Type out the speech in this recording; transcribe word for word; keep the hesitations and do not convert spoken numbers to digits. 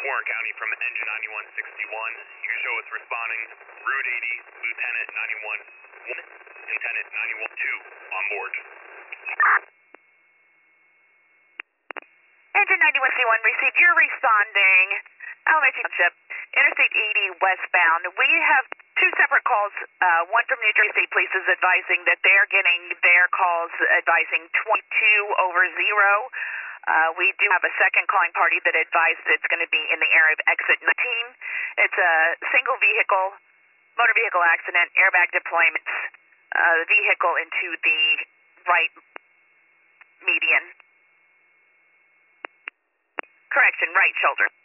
Warren County from engine ninety-one sixty-one. You can show us responding. Route eighty, Lieutenant ninety-one one, Lieutenant ninety-one two on board. Engine ninety-one C one received. You're responding. Alameda Township, Interstate eighty westbound. We have two separate calls. Uh, one from New Jersey State Police is advising that they're getting their calls advising twenty-two over zero. Uh, we do have a second calling party that advised it's going to be in the area of exit nineteen. It's a single vehicle, motor vehicle accident, airbag deployment, uh, vehicle into the right median. Correction, right shoulder.